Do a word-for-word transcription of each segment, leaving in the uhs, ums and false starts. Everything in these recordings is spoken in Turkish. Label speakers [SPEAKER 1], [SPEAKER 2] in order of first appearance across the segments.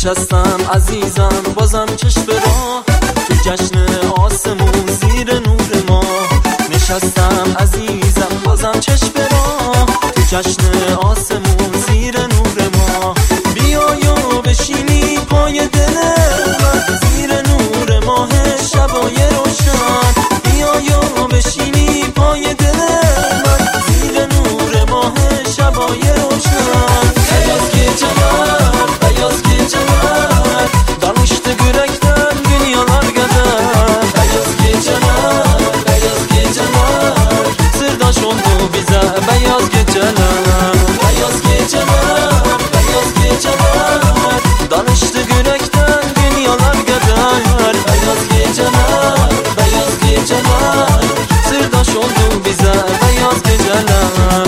[SPEAKER 1] نشستم عزیزم بازم چشم به راه، تو جشن آسمون زیر نور ما. نشستم عزیزم بازم چشم به راه، تو جشن آسمون زیر نور ما. بیا و بشینی پای دل من، زیر نور ماه شبای روشن. بیا و بشینی پای دل من، زیر نور ماه شبای روشن. Beyaz geceler, beyaz geceler, danıştı yürekten dünyalar kadar. Beyaz geceler, beyaz geceler, sırdaş oldu bize beyaz geceler. Beyaz geceler, beyaz geceler, danıştı yürekten dünyalar kadar. Beyaz geceler, beyaz geceler, sırdaş oldu bize beyaz geceler.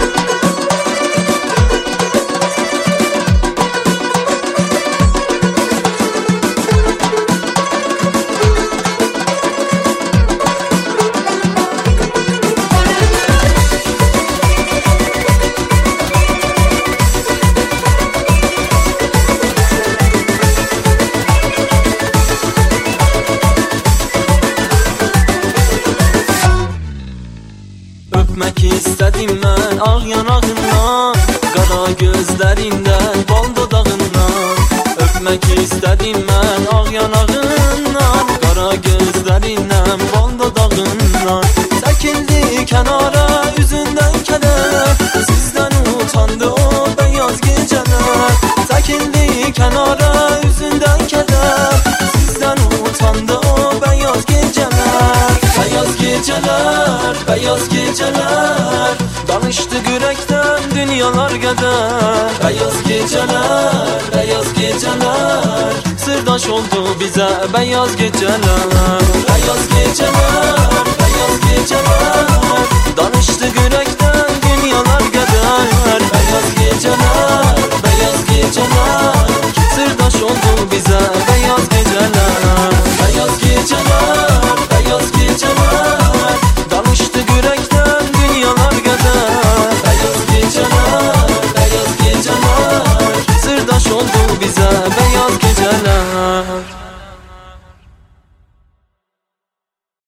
[SPEAKER 1] Öpmek istedim ben ağ yanağından, kara gözlerinden, bal dudağından. Öpmek istedim ben ağ yanağından, kara gözlerinden, bal dudağından. Çekildi kenara yüzünden keder, sizden utandı o beyaz geceler. Çekildi kenara yüzünden keder, sizden utandı o beyaz geceler. Beyaz geceler, beyaz geceler, danıştı yürekten dünyalar kadar. Beyaz geceler, beyaz geceler, sırdaş oldu bize beyaz geceler. Beyaz geceler, beyaz geceler, danıştı yürekten dünyalar kadar. Beyaz geceler, beyaz geceler, sırdaş oldu bize